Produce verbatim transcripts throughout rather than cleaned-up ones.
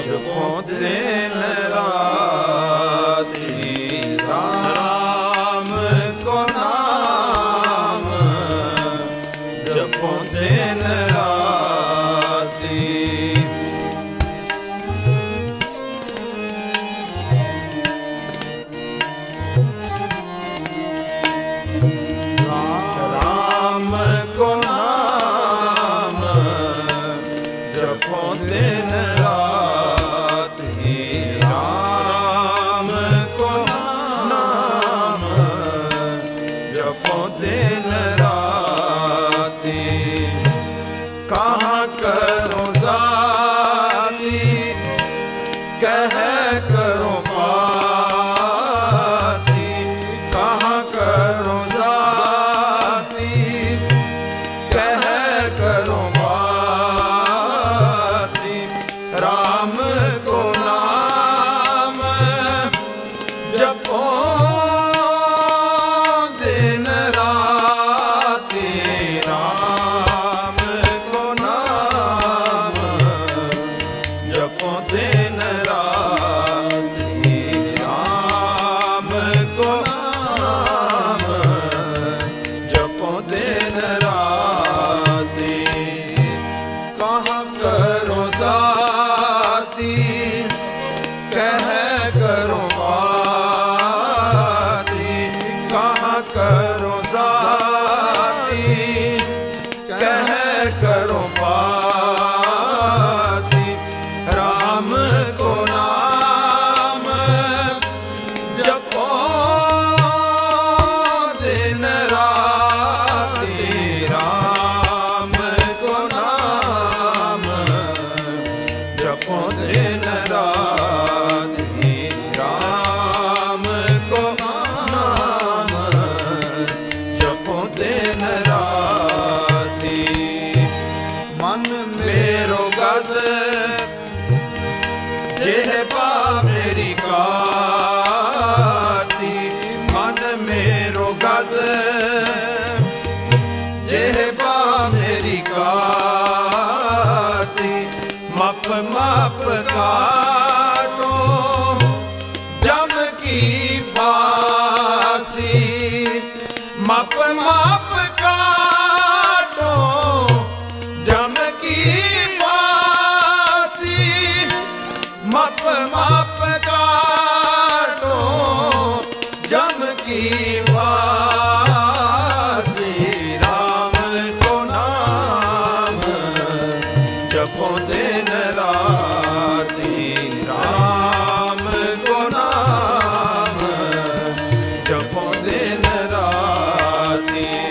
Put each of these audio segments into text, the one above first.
जपो दिन राति राम को नाम जपो दिन राति। राम को नाम जपो दिन राति राम को नाम जपो दिन राति। कहाँ करो जाति कह करो पाती कहाँ करो जाति कह करो पाती। राम को नाम जपो दिन राति राम को नाम जपो दिन राति राम को नाम जपो दिन राति। कहाँ करो जाति कह करो पाती कहाँ करो जाति कह करो पाती। राम को नाम जपो दिन राति राम को नाम जपो दिन राति राम को नाम जपो दिन राति। मन मेरो गज जेहबा मेरी काती मन मेरो गज जेहबा मेरी काती। मप मप काटो जम की फांसी मप मप काटो जम की फांसी मप मप काटो जम की फांसी। राम को नाम जपो दिन राति राम को नाम जपो दिन राति।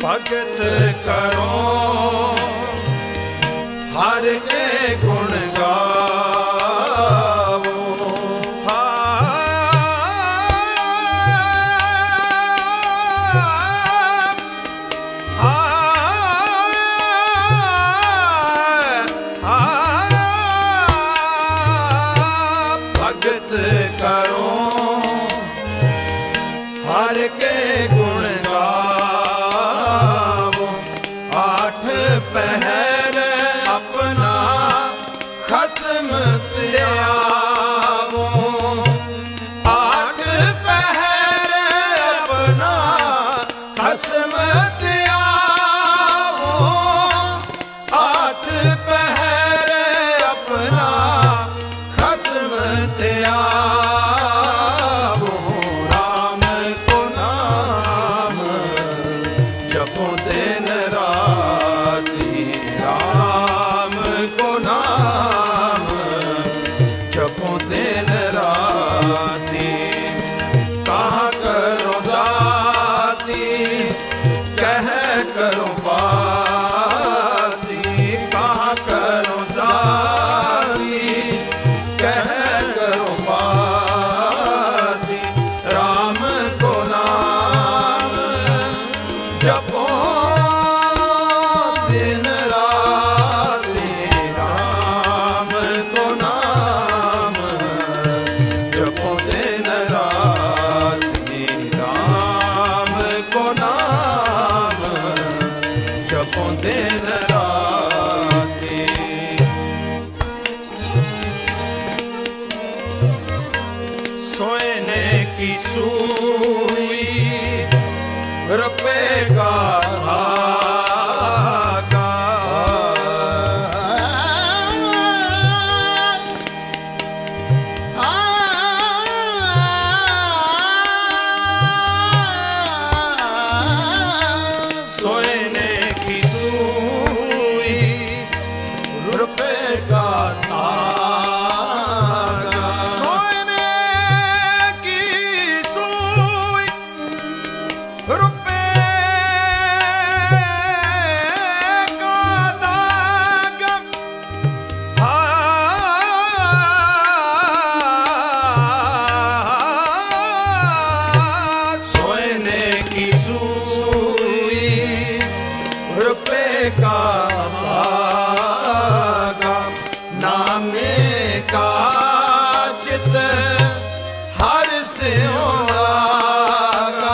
भगत करो हर के गुण गावो। भगत करो हर के गुण गावो। आठ पहर अपना खसम त्यागो। आठ पहर अपना खसम त्यागो। आठ पहर अपना खसम त्यागो। राम को नाम जपो दिन राति। राम को नाम जपो दिन राति। कहाँ करो जाति कह करो बाती। कहाँ करो जाति कह करो बाती। राम को नाम जपो दिन राति। राम को नाम जपो दिन राति। राम को नाम जपो दिन राति। सोने की सुई रुपए का धागा। सोने की सुई रुपए का धागा। सोने की सुई रुपए का धागा। सोने की सुई रुपए का धागा। नामे का चित हर से लागा।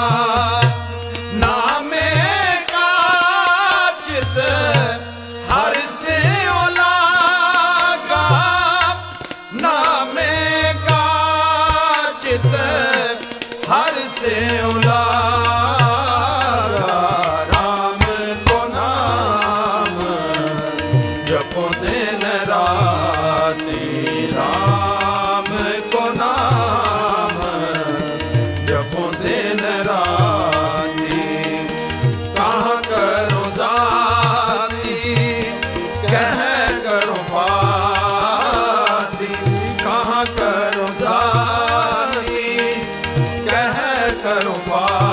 नामे का चित हर से लागा। नामे का चित हर से लागा। राम को नाम जपो दिन राति। राम को नाम जपो दिन राति। कहाँ करो जाति कह करो बाती। कहाँ करो जाति कह करो बाती।